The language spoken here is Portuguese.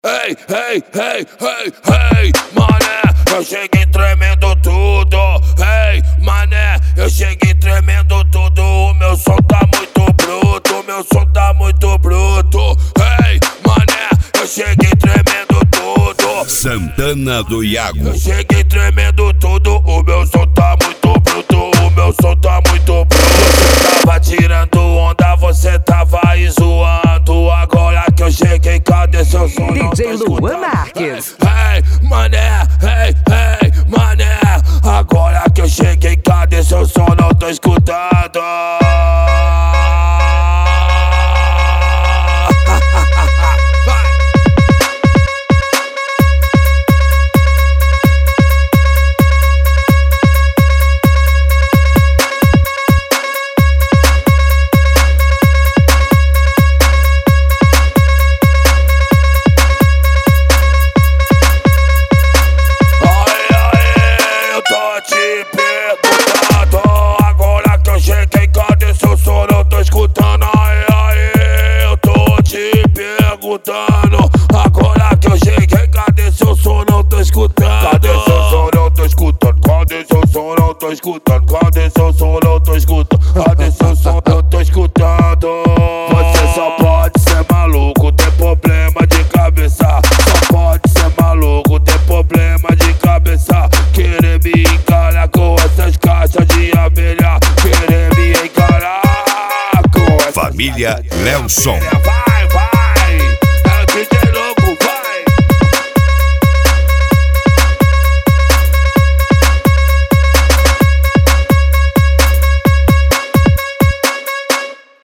Hey, hey, hey, hey, hey, mané, eu cheguei tremendo tudo. Hey, mané, eu cheguei tremendo tudo. O meu som tá muito bruto, o meu som tá muito bruto. Hey, mané, eu cheguei tremendo tudo. Santana do Iago. Eu cheguei tremendo tudo. O meu som tá muito bruto, o meu som tá muito bruto. Você tava tirando onda, você tava aí zoando. Agora que eu cheguei, cadê seu som? DJ Luan Marques. Hey, mané, hey, hey, mané. Agora que eu cheguei, cadê seu som? Não tô escutando. Agora que eu cheguei, cadê seu som? Não tô escutando. Cadê seu som? Não tô escutando. Cadê seu som? Não tô escutando. Cadê seu som? Não tô escutando. Cadê seu som? Não tô escutando. Você só pode ser maluco, ter problema de cabeça. Só pode ser maluco, ter problema de cabeça. Querer me encarar com essas caixas de abelha. Querer me encarar com essas Família Léo Som. Vai!